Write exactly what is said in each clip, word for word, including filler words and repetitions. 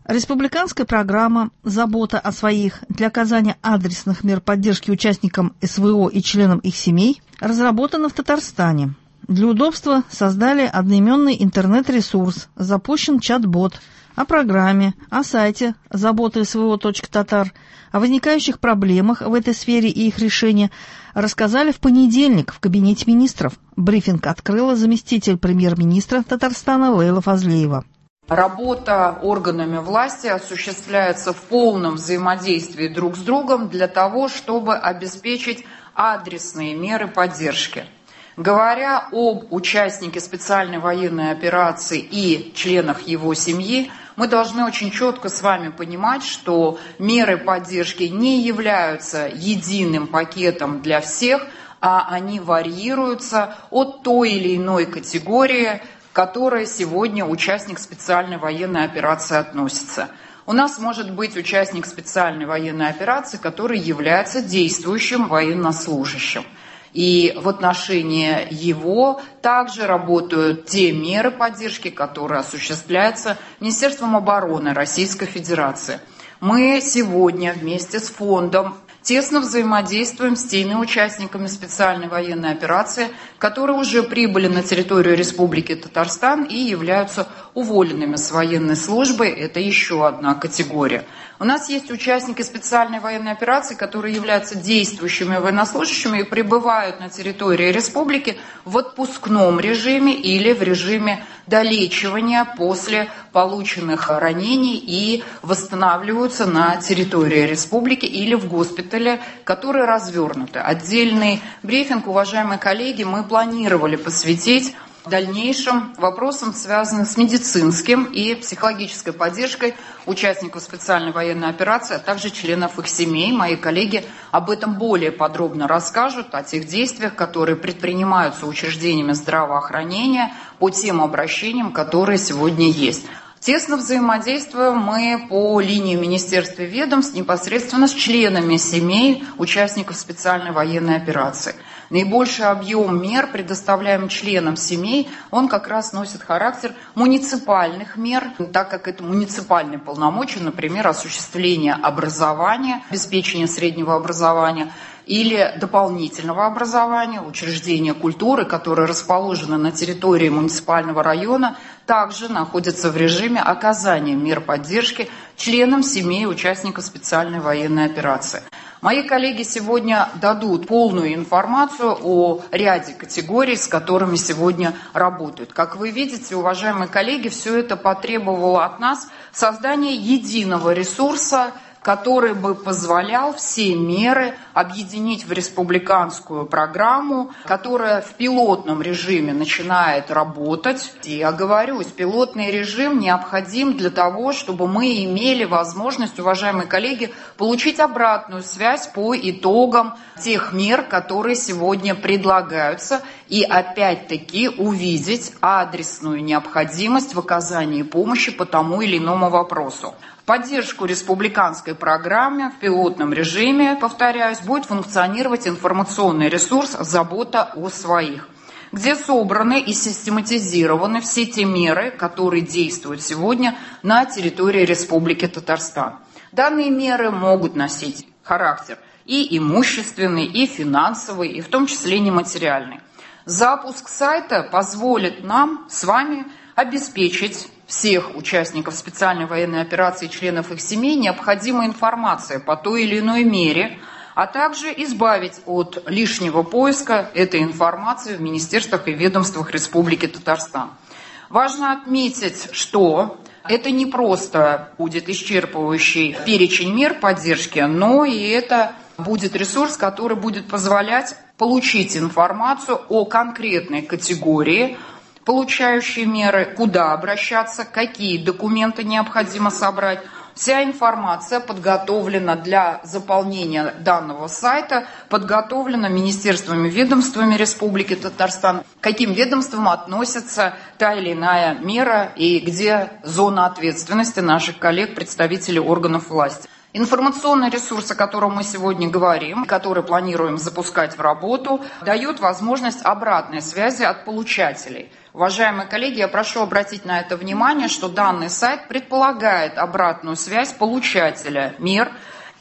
Республиканская программа «Забота о своих» для оказания адресных мер поддержки участникам СВО и членам их семей разработана в Татарстане. Для удобства создали одноименный интернет-ресурс, запущен чат-бот о программе, о сайте забота СВО точка татар, о возникающих проблемах в этой сфере и их решении рассказали в понедельник в кабинете министров. Брифинг открыла заместитель премьер-министра Татарстана Лейла Фазлиева. Работа органами власти осуществляется в полном взаимодействии друг с другом для того, чтобы обеспечить адресные меры поддержки. Говоря об участнике специальной военной операции и членах его семьи, мы должны очень четко с вами понимать, что меры поддержки не являются единым пакетом для всех, а они варьируются от той или иной категории, к которой сегодня участник специальной военной операции относится. У нас может быть участник специальной военной операции, который является действующим военнослужащим. И в отношении его также работают те меры поддержки, которые осуществляются Министерством обороны Российской Федерации. Мы сегодня вместе с фондом тесно взаимодействуем с теми участниками специальной военной операции, которые уже прибыли на территорию Республики Татарстан и являются уволенными с военной службы. Это еще одна категория. У нас есть участники специальной военной операции, которые являются действующими военнослужащими и пребывают на территории республики в отпускном режиме или в режиме долечивания после полученных ранений и восстанавливаются на территории республики или в госпитале, которые развернуты. Отдельный брифинг, уважаемые коллеги, мы планировали посвятить дальнейшим вопросам, связанным с медицинским и психологической поддержкой участников специальной военной операции, а также членов их семей. Мои коллеги об этом более подробно расскажут, о тех действиях, которые предпринимаются учреждениями здравоохранения по тем обращениям, которые сегодня есть. Тесно взаимодействуем мы по линии министерств и ведомств непосредственно с членами семей участников специальной военной операции. Наибольший объем мер, предоставляем членам семей, он как раз носит характер муниципальных мер, так как это муниципальные полномочия, например, осуществление образования, обеспечение среднего образования, или дополнительного образования, учреждения культуры, которые расположены на территории муниципального района, также находятся в режиме оказания мер поддержки членам семей участников специальной военной операции. Мои коллеги сегодня дадут полную информацию о ряде категорий, с которыми сегодня работают. Как вы видите, уважаемые коллеги, все это потребовало от нас создания единого ресурса, который бы позволял все меры объединить в республиканскую программу, которая в пилотном режиме начинает работать. И я говорю, пилотный режим необходим для того, чтобы мы имели возможность, уважаемые коллеги, получить обратную связь по итогам тех мер, которые сегодня предлагаются, и опять-таки увидеть адресную необходимость в оказании помощи по тому или иному вопросу. Поддержку республиканской программе в пилотном режиме, повторяюсь, будет функционировать информационный ресурс «Забота о своих», где собраны и систематизированы все те меры, которые действуют сегодня на территории Республики Татарстан. Данные меры могут носить характер и имущественный, и финансовый, и в том числе нематериальный. Запуск сайта позволит нам с вами обеспечить всех участников специальной военной операции и членов их семей необходимой информацией по той или иной мере, а также избавить от лишнего поиска этой информации в министерствах и ведомствах Республики Татарстан. Важно отметить, что это не просто будет исчерпывающий перечень мер поддержки, но и это будет ресурс, который будет позволять получить информацию о конкретной категории, получающие меры, куда обращаться, какие документы необходимо собрать. Вся информация подготовлена для заполнения данного сайта, подготовлена министерствами и ведомствами Республики Татарстан, к каким ведомствам относится та или иная мера и где зона ответственности наших коллег, представителей органов власти. Информационный ресурс, о котором мы сегодня говорим, который планируем запускать в работу, дает возможность обратной связи от получателей. Уважаемые коллеги, я прошу обратить на это внимание, что данный сайт предполагает обратную связь получателя мер.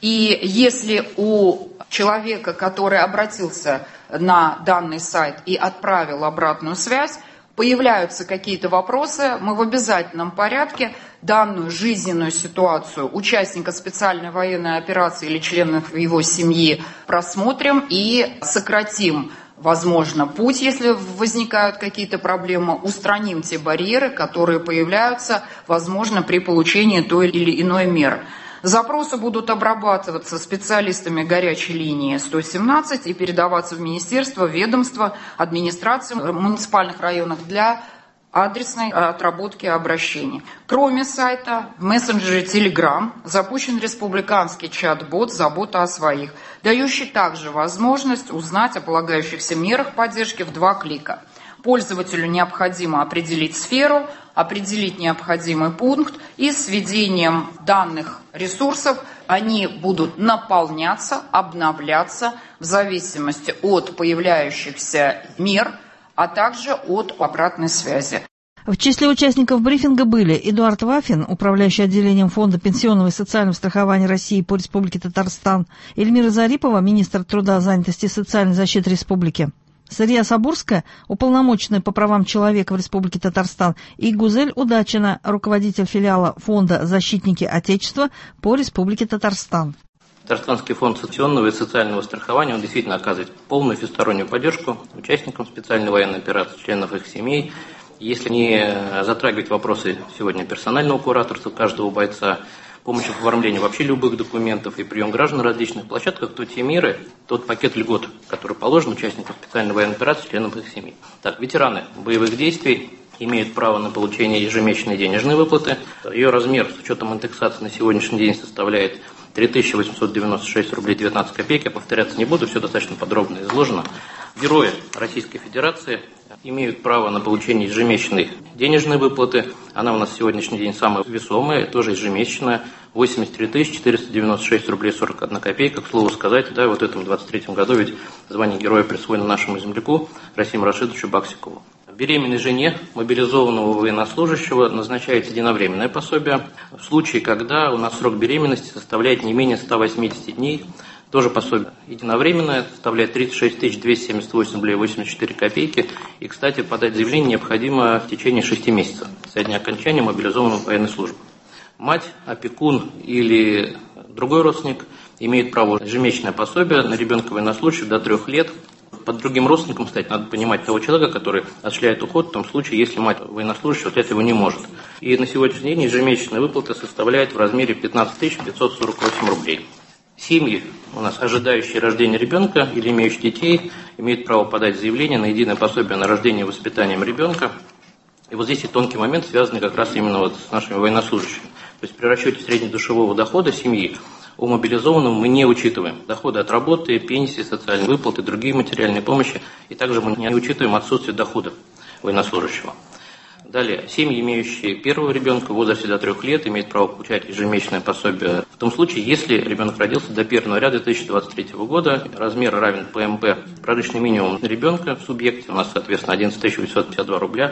И если у человека, который обратился на данный сайт и отправил обратную связь, появляются какие-то вопросы, мы в обязательном порядке данную жизненную ситуацию участника специальной военной операции или членов его семьи просмотрим и сократим, возможно, путь, если возникают какие-то проблемы, устраним те барьеры, которые появляются, возможно, при получении той или иной меры. Запросы будут обрабатываться специалистами горячей линии сто семнадцать и передаваться в министерство, ведомство, администрации муниципальных районов для адресной отработки обращений. Кроме сайта, в мессенджере Telegram запущен республиканский чат-бот «Забота о своих», дающий также возможность узнать о полагающихся мерах поддержки в два клика. Пользователю необходимо определить сферу, определить необходимый пункт, и с введением данных ресурсов они будут наполняться, обновляться в зависимости от появляющихся мер, а также от обратной связи. В числе участников брифинга были Эдуард Вафин, управляющий отделением Фонда пенсионного и социального страхования России по Республике Татарстан, Эльмира Зарипова, министр труда, занятости и социальной защиты Республики, Сария Сабурская, уполномоченная по правам человека в Республике Татарстан, и Гузель Удачина, руководитель филиала Фонда «Защитники Отечества» по Республике Татарстан. Татарстанский фонд пенсионного и социального страхования он действительно оказывает полную всестороннюю поддержку участникам специальной военной операции, членов их семей. Если не затрагивать вопросы сегодня персонального кураторства каждого бойца, помощи в оформлении вообще любых документов и прием граждан на различных площадках, то те меры, тот пакет льгот, который положен участникам специальной военной операции, членам их семей. Так, ветераны боевых действий имеют право на получение ежемесячной денежной выплаты. Ее размер с учетом индексации на сегодняшний день составляет три тысячи восемьсот девяносто шесть рублей девятнадцать копеек. Я повторяться не буду, все достаточно подробно изложено. Герои Российской Федерации имеют право на получение ежемесячной денежной выплаты. Она у нас на сегодняшний день самая весомая, тоже ежемесячная, восемьдесят три тысячи четыреста девяносто шесть рублей сорок одна копейка. К слову сказать, да, вот в этом двадцать третьем году ведь звание героя присвоено нашему земляку Расиму Рашидовичу Баксикову. Беременной жене мобилизованного военнослужащего назначается единовременное пособие. В случае, когда у нас срок беременности составляет не менее ста восьмидесяти дней, тоже пособие единовременное, составляет тридцать шесть тысяч двести семьдесят восемь рублей восемьдесят четыре копейки. И, кстати, подать заявление необходимо в течение шести месяцев со дня окончания мобилизованной военной службы. Мать, опекун или другой родственник имеет право на ежемесячное пособие на ребенка военнослужащего до трех лет. Под другим родственником, кстати, надо понимать того человека, который осуществляет уход в том случае, если мать военнослужащего вот этого не может. И на сегодняшний день ежемесячная выплата составляет в размере пятнадцать тысяч пятьсот сорок восемь рублей. Семьи, у нас ожидающие рождения ребенка или имеющие детей, имеют право подать заявление на единое пособие на рождение и воспитание ребенка. И вот здесь и тонкий момент, связанный как раз именно вот с нашими военнослужащими. То есть при расчете среднедушевого дохода семьи у мобилизованного мы не учитываем доходы от работы, пенсии, социальные выплаты, другие материальные помощи, и также мы не учитываем отсутствие дохода военнослужащего. Далее, семьи, имеющие первого ребенка в возрасте до трех лет, имеют право получать ежемесячное пособие в том случае, если ребенок родился до первого января две тысячи двадцать третьего года, размер равен ПМП, прожиточный минимум на ребенка в субъекте, у нас, соответственно, одиннадцать тысяч восемьсот пятьдесят два рубля.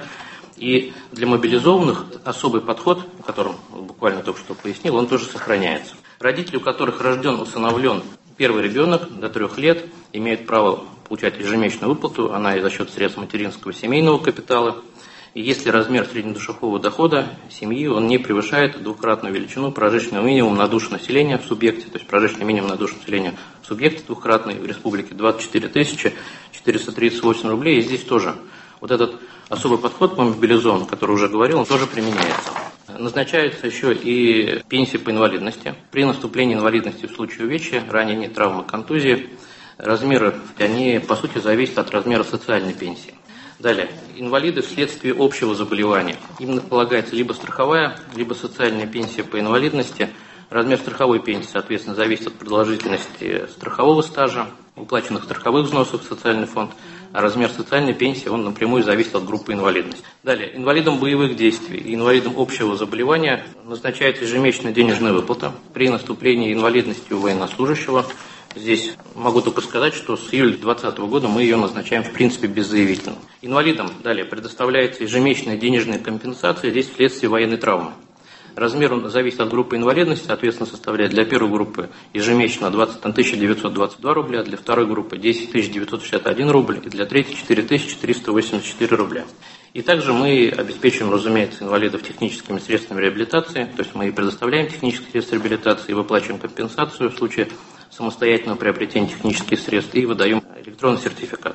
И для мобилизованных особый подход, о котором буквально только что пояснил, он тоже сохраняется. Родители, у которых рожден, усыновлен первый ребенок до трех лет, имеют право получать ежемесячную выплату, она и за счет средств материнского семейного капитала. И если размер среднедушевого дохода семьи, он не превышает двукратную величину прожиточного минимума на душу населения в субъекте, то есть прожиточный минимум на душу населения в субъекте двукратный в республике двадцать четыре тысячи четыреста тридцать восемь рублей, и здесь тоже вот этот особый подход по мобилизованным, который уже говорил, он тоже применяется. Назначаются еще и пенсии по инвалидности. При наступлении инвалидности в случае увечья, ранения, травмы, контузии, размеры, они по сути зависят от размера социальной пенсии. Далее, инвалиды вследствие общего заболевания. Им полагается либо страховая, либо социальная пенсия по инвалидности. Размер страховой пенсии, соответственно, зависит от продолжительности страхового стажа, уплаченных страховых взносов в социальный фонд, а размер социальной пенсии, он напрямую зависит от группы инвалидности. Далее, инвалидам боевых действий и инвалидам общего заболевания назначается ежемесячная денежная выплата при наступлении инвалидности у военнослужащего. Здесь могу только сказать, что с июля две тысячи двадцатого года мы ее назначаем в принципе беззаявительно. Инвалидам далее предоставляется ежемесячная денежная компенсация здесь вследствие военной травмы. Размер он зависит от группы инвалидности, соответственно, составляет для первой группы ежемесячно двадцать тысяч девятьсот двадцать два рубля, для второй группы десять тысяч девятьсот шестьдесят один рубль и для третьей четыре тысячи триста восемьдесят четыре рубля. И также мы обеспечиваем, разумеется, инвалидов техническими средствами реабилитации, то есть мы предоставляем технические средства реабилитации и выплачиваем компенсацию в случае самостоятельного приобретения технических средств и выдаем электронный сертификат.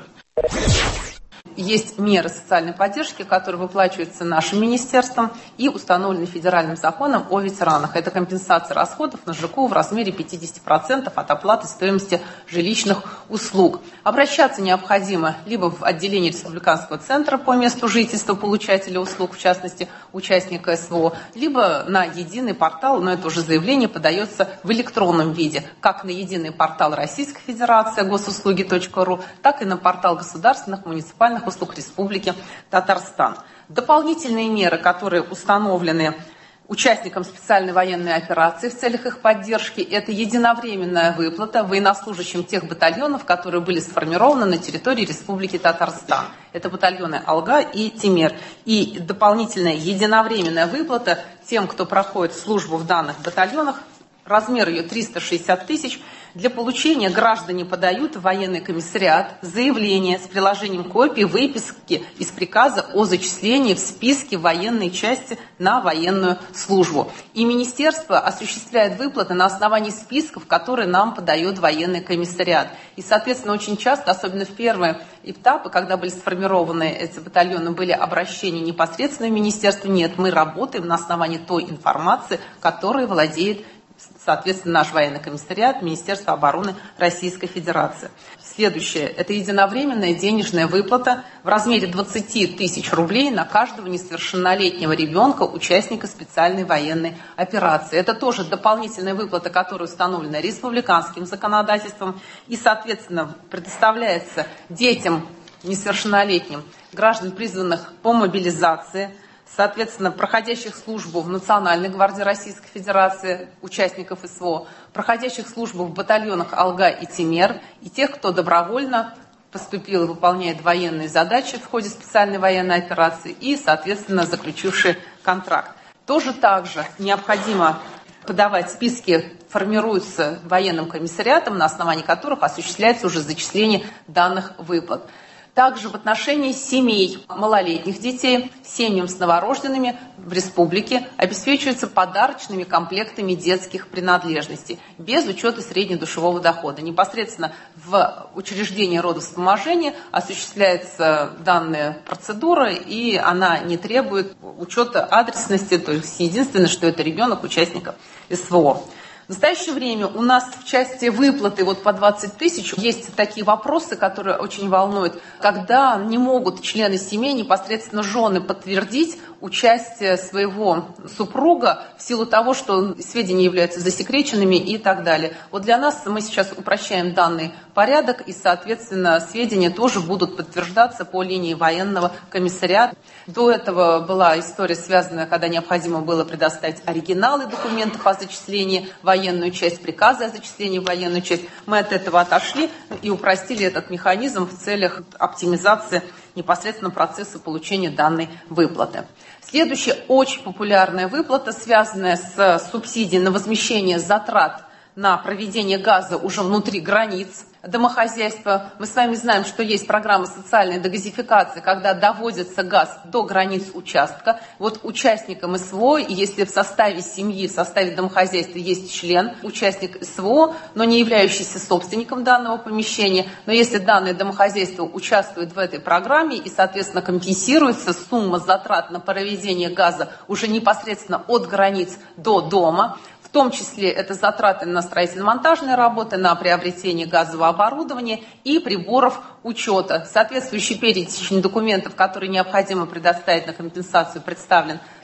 Есть меры социальной поддержки, которые выплачиваются нашим министерством и установлены федеральным законом о ветеранах. Это компенсация расходов на ЖКУ в размере пятьдесят процентов от оплаты стоимости жилищных услуг. Обращаться необходимо либо в отделение Республиканского центра по месту жительства получателя услуг, в частности участника СВО, либо на единый портал, но это уже заявление подается в электронном виде, как на единый портал Российской Федерации госуслуги точка ру, так и на портал государственных муниципальных услуг Республики Татарстан. Дополнительные меры, которые установлены участникам специальной военной операции в целях их поддержки, это единовременная выплата военнослужащим тех батальонов, которые были сформированы на территории Республики Татарстан. Это батальоны Алга и Темер. И дополнительная единовременная выплата тем, кто проходит службу в данных батальонах, размер ее триста шестьдесят тысяч. Для получения граждане подают в военный комиссариат заявление с приложением копии выписки из приказа о зачислении в списке военной части на военную службу. И министерство осуществляет выплаты на основании списков, которые нам подает военный комиссариат. И, соответственно, очень часто, особенно в первые этапы, когда были сформированы эти батальоны, были обращения непосредственно в министерство. Нет, мы работаем на основании той информации, которой владеет, соответственно, наш военный комиссариат, Министерство обороны Российской Федерации. Следующее – это единовременная денежная выплата в размере двадцати тысяч рублей на каждого несовершеннолетнего ребенка, участника специальной военной операции. Это тоже дополнительная выплата, которая установлена республиканским законодательством и, соответственно, предоставляется детям несовершеннолетним, граждан, призванных по мобилизации, соответственно, проходящих службу в Национальной гвардии Российской Федерации, участников СВО, проходящих службу в батальонах Алга и Темер, и тех, кто добровольно поступил и выполняет военные задачи в ходе специальной военной операции и, соответственно, заключившие контракт. Тоже также необходимо подавать списки, формируются военным комиссариатом, на основании которых осуществляется уже зачисление данных выплат. Также в отношении семей малолетних детей, семьям с новорожденными в республике обеспечиваются подарочными комплектами детских принадлежностей, без учета среднедушевого дохода. Непосредственно в учреждении родовспоможения осуществляется данная процедура, и она не требует учета адресности, то есть единственное, что это ребенок участника СВО. В настоящее время у нас в части выплаты вот по двадцать тысяч есть такие вопросы, которые очень волнуют, когда не могут члены семьи, непосредственно жены, подтвердить участие своего супруга в силу того, что сведения являются засекреченными и так далее. Вот для нас мы сейчас упрощаем данный порядок, и, соответственно, сведения тоже будут подтверждаться по линии военного комиссариата. До этого была история, связанная, когда необходимо было предоставить оригиналы документов о зачислении в военную часть, приказы о зачислении в военную часть. Мы от этого отошли и упростили этот механизм в целях оптимизации непосредственно процесса получения данной выплаты. Следующая очень популярная выплата, связанная с субсидией на возмещение затрат на проведение газа уже внутри границ домохозяйства. Мы с вами знаем, что есть программа социальной дегазификации, когда доводится газ до границ участка. Вот участникам СВО, если в составе семьи, в составе домохозяйства есть член, участник СВО, но не являющийся собственником данного помещения, но если данное домохозяйство участвует в этой программе и, соответственно, компенсируется сумма затрат на проведение газа уже непосредственно от границ до дома, в том числе это затраты на строительно-монтажные работы, на приобретение газового оборудования и приборов учета. Соответствующий перечень документов, которые необходимо предоставить на компенсацию, представлен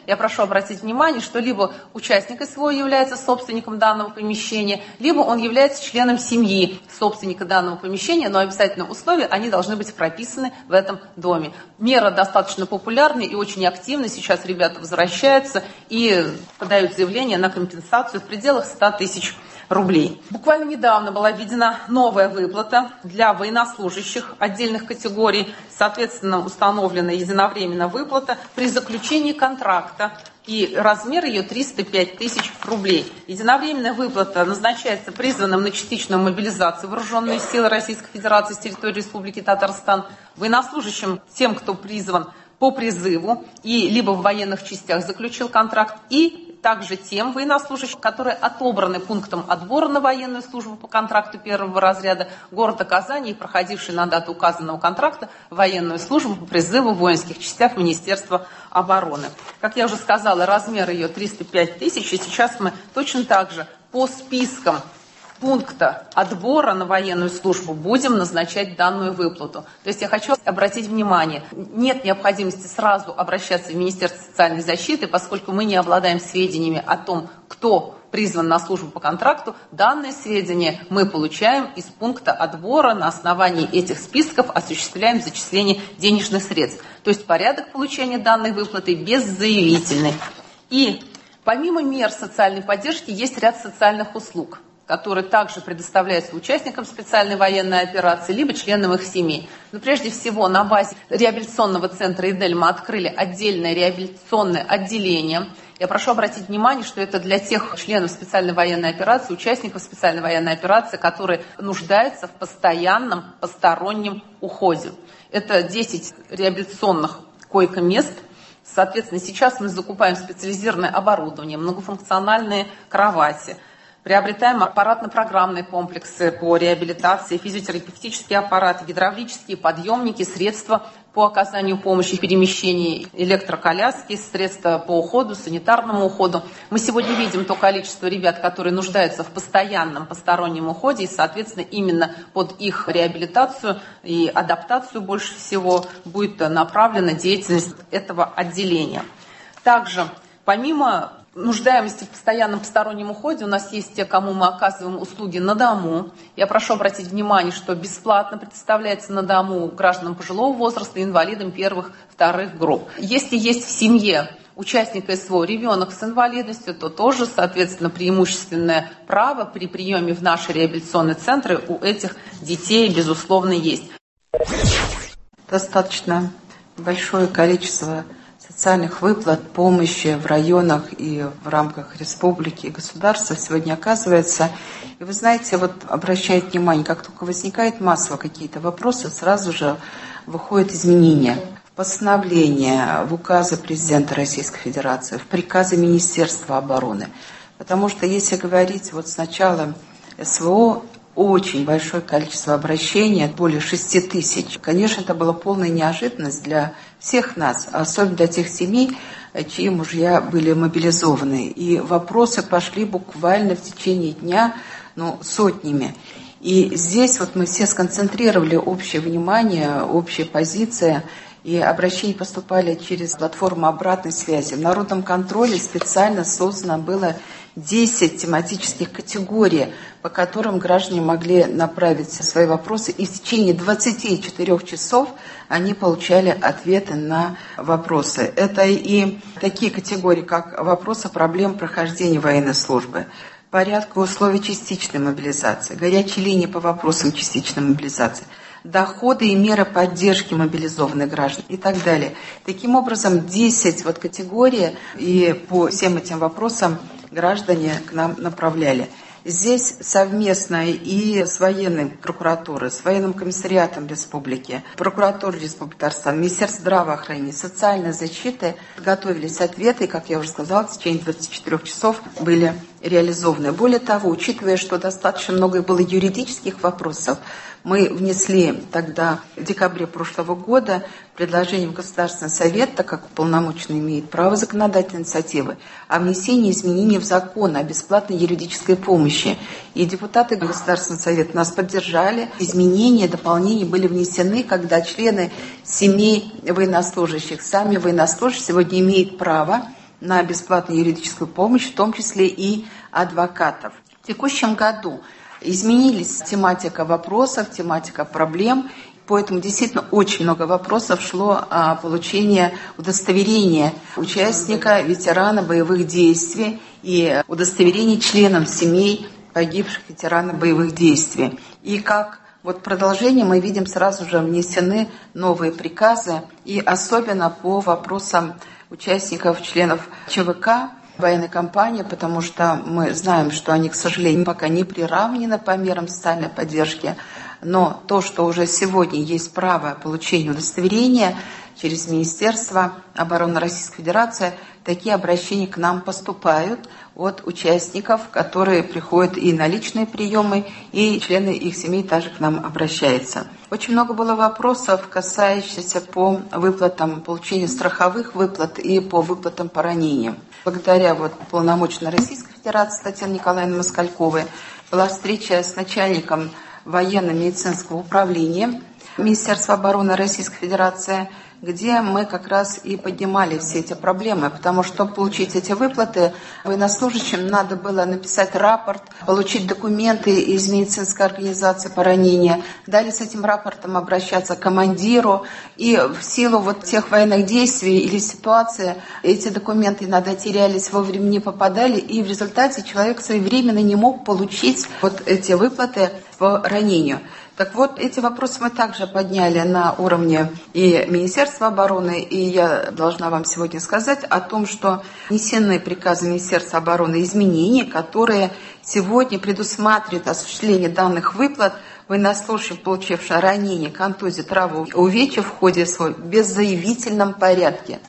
я прошу обратить внимание, что либо участник СВО является собственником данного помещения, либо он является членом семьи собственника данного помещения, но обязательно условия, они должны быть прописаны в этом доме. Мера достаточно популярная и очень активна. Сейчас ребята возвращаются и подают заявление на компенсацию в пределах ста тысяч рублей. Буквально недавно была введена новая выплата для военнослужащих отдельных категорий. Соответственно, установлена единовременно выплата при заключении контракта. И размер ее триста пять тысяч рублей. Единовременная выплата назначается призванным на частичную мобилизацию вооруженные силы Российской Федерации с территории Республики Татарстан, военнослужащим, тем, кто призван по призыву и либо в военных частях заключил контракт, и также тем военнослужащим, которые отобраны пунктом отбора на военную службу по контракту первого разряда города Казани и проходившие на дату указанного контракта военную службу по призыву в воинских частях Министерства обороны. Как я уже сказала, размер ее триста пять тысяч, и сейчас мы точно так же по спискам пункта отбора на военную службу будем назначать данную выплату. То есть я хочу обратить внимание, нет необходимости сразу обращаться в Министерство социальной защиты, поскольку мы не обладаем сведениями о том, кто призван на службу по контракту. Данные сведения мы получаем из пункта отбора, на основании этих списков осуществляем зачисление денежных средств. То есть порядок получения данной выплаты беззаявительный. И помимо мер социальной поддержки есть ряд социальных услуг, которые также предоставляются участникам специальной военной операции, либо членам их семей. Но прежде всего на базе реабилитационного центра «Идель» мы открыли отдельное реабилитационное отделение. Я прошу обратить внимание, что это для тех членов специальной военной операции, участников специальной военной операции, которые нуждаются в постоянном постороннем уходе. Это десять реабилитационных койко-мест. Соответственно, сейчас мы закупаем специализированное оборудование, многофункциональные кровати, приобретаем аппаратно-программные комплексы по реабилитации, физиотерапевтические аппараты, гидравлические подъемники, средства по оказанию помощи в перемещении, электроколяски, средства по уходу, санитарному уходу. Мы сегодня видим то количество ребят, которые нуждаются в постоянном постороннем уходе, и, соответственно, именно под их реабилитацию и адаптацию больше всего будет направлена деятельность этого отделения. Также, помимо нуждаемости в постоянном постороннем уходе, у нас есть те, кому мы оказываем услуги на дому. Я прошу обратить внимание, что бесплатно предоставляется на дому гражданам пожилого возраста и инвалидам первых, вторых групп. Если есть в семье участника СВО ребенок с инвалидностью, то тоже, соответственно, преимущественное право при приеме в наши реабилитационные центры у этих детей, безусловно, есть. Достаточно большое количество социальных выплат, помощи в районах и в рамках республики и государства сегодня оказывается. И вы знаете, вот обращает внимание, как только возникает массово какие-то вопросы, сразу же выходят изменения в постановление, в указы президента Российской Федерации, в приказы Министерства обороны. Потому что если говорить вот с начала СВО, очень большое количество обращений, более шести тысяч. Конечно, это была полная неожиданность для всех нас, особенно для тех семей, чьи мужья были мобилизованы. И вопросы пошли буквально в течение дня, ну, сотнями. И здесь вот мы все сконцентрировали общее внимание, общая позиция, и обращения поступали через платформу обратной связи. В народном контроле специально создано было десять тематических категорий, по которым граждане могли направить свои вопросы, и в течение двадцати четырёх часов они получали ответы на вопросы. Это и такие категории, как вопросы проблем прохождения военной службы, порядка условий частичной мобилизации, горячие линии по вопросам частичной мобилизации, доходы и меры поддержки мобилизованных граждан и так далее. Таким образом, десять вот категорий, и по всем этим вопросам граждане к нам направляли. Здесь совместно и с военной прокуратурой, с военным комиссариатом республики, прокуратурой Республики Татарстан, Министерством здравоохранения, социальной защиты готовились ответы, и, как я уже сказала, в течение двадцати четырёх часов были реализованы. Более того, учитывая, что достаточно много было юридических вопросов, мы внесли тогда, в декабре прошлого года, предложение в Государственный совет, так как уполномоченный имеет право законодательной инициативы, о внесении изменений в закон о бесплатной юридической помощи. И депутаты Государственного совета нас поддержали. Изменения, дополнения были внесены, когда члены семей военнослужащих, сами военнослужащие сегодня имеют право на бесплатную юридическую помощь, в том числе и адвокатов. В текущем году изменились тематика вопросов, тематика проблем, поэтому действительно очень много вопросов шло о получении удостоверения участника, ветерана боевых действий и удостоверений членам семей погибших ветеранов боевых действий. И как вот продолжение мы видим, сразу же внесены новые приказы, и особенно по вопросам участников, членов ЧВК, военной кампании, потому что мы знаем, что они, к сожалению, пока не приравнены по мерам социальной поддержки, но то, что уже сегодня есть право получения удостоверения через Министерство обороны Российской Федерации, такие обращения к нам поступают от участников, которые приходят и на личные приемы, и члены их семей также к нам обращаются. Очень много было вопросов, касающихся по выплатам, получения страховых выплат и по выплатам по ранениям. Благодаря вот полномоченной Российской Федерации Татьяне Николаевне Москальковой была встреча с начальником военно-медицинского управления Министерства обороны Российской Федерации, где мы как раз и поднимали все эти проблемы, потому что, чтобы получить эти выплаты, военнослужащим надо было написать рапорт, получить документы из медицинской организации по ранению, далее с этим рапортом обращаться к командиру, и в силу вот тех военных действий или ситуации эти документы иногда терялись, вовремя не попадали, и в результате человек своевременно не мог получить вот эти выплаты по ранению. Так вот, эти вопросы мы также подняли на уровне и Министерства обороны, и я должна вам сегодня сказать о том, что внесены приказы Министерства обороны изменения, которые сегодня предусматривают осуществление данных выплат военнослужащим, получившим ранение, контузию, травму, увечья в ходе своего в беззаявительном порядке.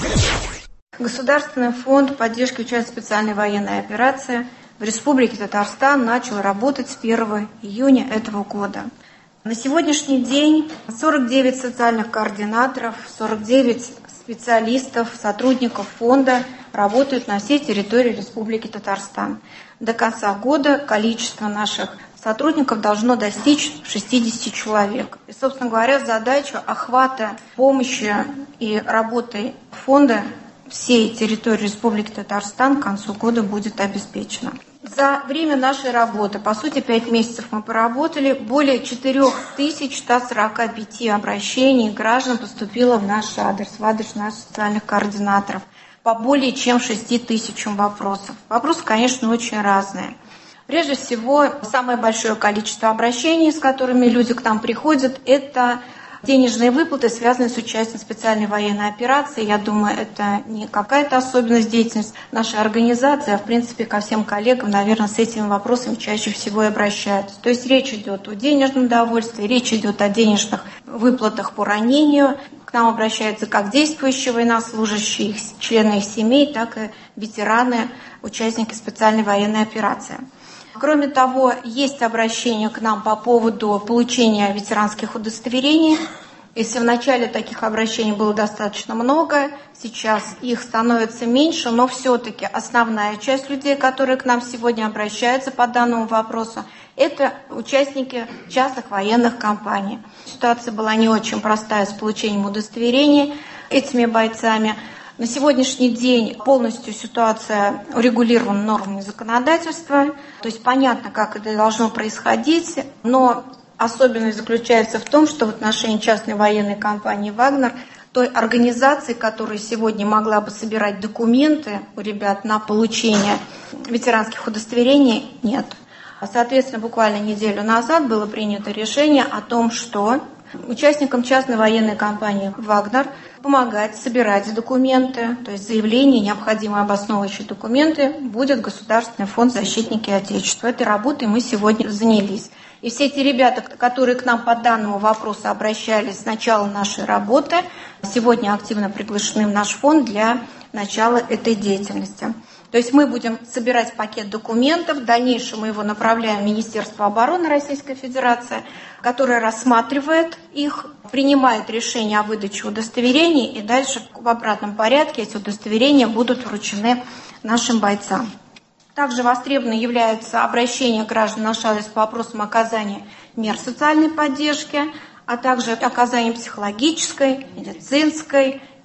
Государственный фонд поддержки участия в специальной военной операции в Республике Татарстан начал работать с первого июня этого года. На сегодняшний день сорок девять социальных координаторов, сорок девять специалистов, сотрудников фонда работают на всей территории Республики Татарстан. До конца года количество наших сотрудников должно достичь шестьдесят человек. И, собственно говоря, задача охвата помощи и работы фонда всей территории Республики Татарстан к концу года будет обеспечена. За время нашей работы, по сути, пять месяцев мы поработали, более четыре тысячи сто сорок пять обращений граждан поступило в наш адрес, в адрес наших социальных координаторов, по более чем шести тысячам вопросов. Вопросы, конечно, очень разные. Прежде всего, самое большое количество обращений, с которыми люди к нам приходят, это денежные выплаты, связанные с участием в специальной военной операции. Я думаю, это не какая-то особенность деятельности нашей организации, а в принципе ко всем коллегам, наверное, с этими вопросами чаще всего и обращаются. То есть речь идет о денежном довольстве, речь идет о денежных выплатах по ранению. К нам обращаются как действующие военнослужащие, члены их семей, так и ветераны, участники специальной военной операции. Кроме того, есть обращение к нам по поводу получения ветеранских удостоверений. Если в начале таких обращений было достаточно много, сейчас их становится меньше, но все-таки основная часть людей, которые к нам сегодня обращаются по данному вопросу, это участники частных военных компаний. Ситуация была не очень простая с получением удостоверений этими бойцами. На сегодняшний день полностью ситуация урегулирована нормами законодательства, то есть понятно, как это должно происходить, но особенность заключается в том, что в отношении частной военной компании «Вагнер», той организации, которая сегодня могла бы собирать документы у ребят на получение ветеранских удостоверений, нет. Соответственно, буквально неделю назад было принято решение о том, что участникам частной военной компании «Вагнер» помогать собирать документы, то есть заявления, необходимые обосновывающие документы, будет Государственный фонд «Защитники Отечества». Этой работой мы сегодня занялись. И все эти ребята, которые к нам по данному вопросу обращались с начала нашей работы, сегодня активно приглашены в наш фонд для начала этой деятельности. То есть мы будем собирать пакет документов, в дальнейшем мы его направляем в Министерство обороны Российской Федерации, которое рассматривает их, принимает решение о выдаче удостоверений, и дальше в обратном порядке эти удостоверения будут вручены нашим бойцам. Также востребованным является обращение граждан на наш адрес по вопросам оказания мер социальной поддержки, а также оказания психологической, медицинской,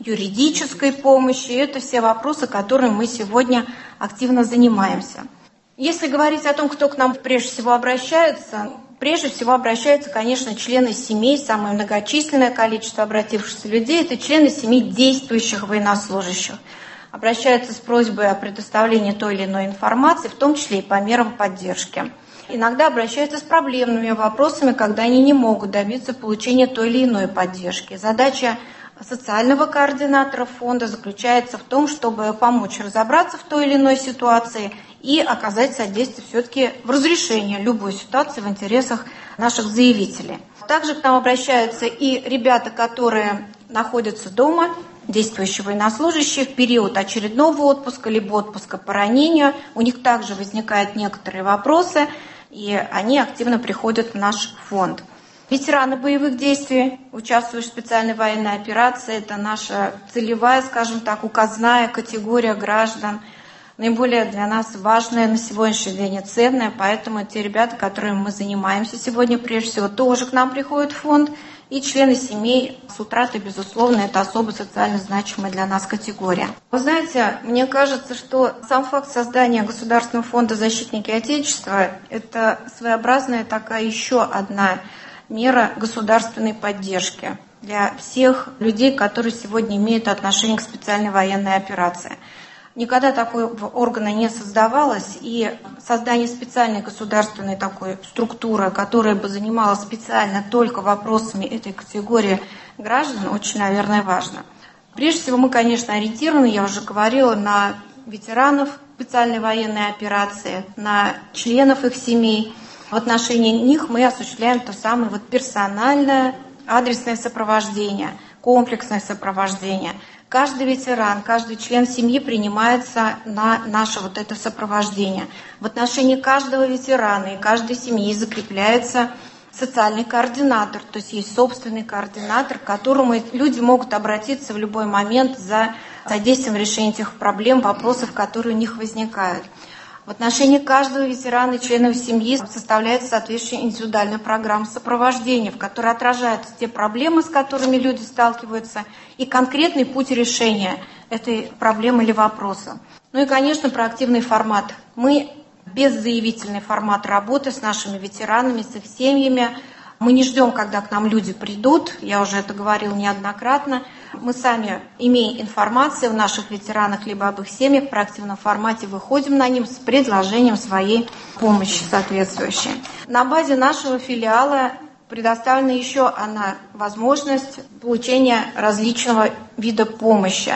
юридической помощи. Это все вопросы, которыми мы сегодня активно занимаемся. Если говорить о том, кто к нам прежде всего обращается, прежде всего обращаются, конечно, члены семей, самое многочисленное количество обратившихся людей – это члены семей действующих военнослужащих. Обращаются с просьбой о предоставлении той или иной информации, в том числе и по мерам поддержки. Иногда обращаются с проблемными вопросами, когда они не могут добиться получения той или иной поддержки. Задача социального координатора фонда заключается в том, чтобы помочь разобраться в той или иной ситуации и оказать содействие все-таки в разрешении любой ситуации в интересах наших заявителей. Также к нам обращаются и ребята, которые находятся дома, действующие военнослужащие, в период очередного отпуска либо отпуска по ранению. У них также возникают некоторые вопросы, и они активно приходят в наш фонд. Ветераны боевых действий, участвующие в специальной военной операции, это наша целевая, скажем так, указная категория граждан, наиболее для нас важная на сегодняшний день и ценная, поэтому те ребята, которыми мы занимаемся сегодня, прежде всего, тоже к нам приходят в фонд, и члены семей с утратой, безусловно, это особо социально значимая для нас категория. Вы знаете, мне кажется, что сам факт создания Государственного фонда «Защитники Отечества» – это своеобразная такая еще одна мера государственной поддержки для всех людей, которые сегодня имеют отношение к специальной военной операции. Никогда такого органа не создавалось, и создание специальной государственной такой структуры, которая бы занималась специально только вопросами этой категории граждан, очень, наверное, важно. Прежде всего, мы, конечно, ориентированы, я уже говорила, на ветеранов специальной военной операции, на членов их семей. В отношении них мы осуществляем то самое вот персональное адресное сопровождение, комплексное сопровождение. Каждый ветеран, каждый член семьи принимается на наше вот это сопровождение. В отношении каждого ветерана и каждой семьи закрепляется социальный координатор, то есть есть собственный координатор, к которому люди могут обратиться в любой момент за содействием в решении тех проблем, вопросов, которые у них возникают. В отношении каждого ветерана и членов семьи составляется соответствующая индивидуальная программа сопровождения, в которой отражаются те проблемы, с которыми люди сталкиваются, и конкретный путь решения этой проблемы или вопроса. Ну и, конечно, проактивный формат. Мы беззаявительный формат работы с нашими ветеранами, с их семьями. Мы не ждем, когда к нам люди придут, я уже это говорила неоднократно. Мы сами, имея информацию в наших ветеранах либо об их семьях, в проактивном формате выходим на них с предложением своей помощи соответствующей. На базе нашего филиала предоставлена еще одна возможность получения различного вида помощи.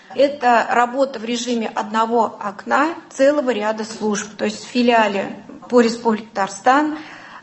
Это работа в режиме одного окна целого ряда служб. То есть в филиале по Республике Татарстан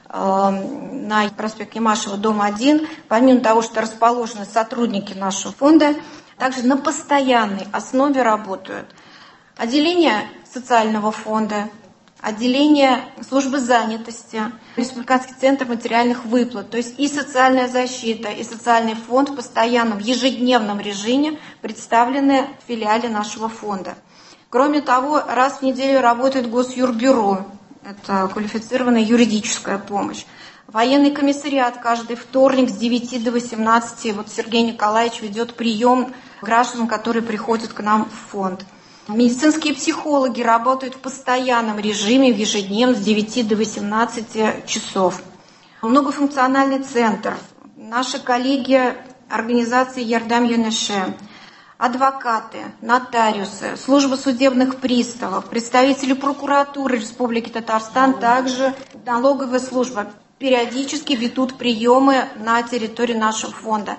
на проспекте Ямашева, дом один, помимо того, что расположены сотрудники нашего фонда, также на постоянной основе работают отделение социального фонда, отделение службы занятости, Республиканский центр материальных выплат, то есть и социальная защита, и социальный фонд в постоянном ежедневном режиме представлены в филиале нашего фонда. Кроме того, раз в неделю работает Госюрбюро, это квалифицированная юридическая помощь. Военный комиссариат каждый вторник с девяти до восемнадцати. Вот Сергей Николаевич ведет прием граждан, которые приходят к нам в фонд. Медицинские психологи работают в постоянном режиме, в ежедневном с девяти до восемнадцати часов. Многофункциональный центр. Наши коллеги организации Ярдам Юнеше, адвокаты, нотариусы, служба судебных приставов, представители прокуратуры Республики Татарстан, также налоговая служба периодически ведут приемы на территории нашего фонда.